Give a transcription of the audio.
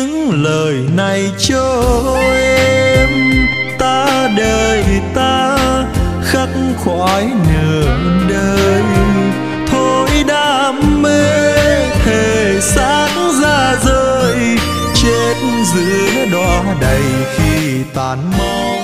những lời này cho em. Ta đời ta khắc khoải nửa đời, thôi đam mê thể xác ra rơi, chết giữa đóa đầy khi tàn mau.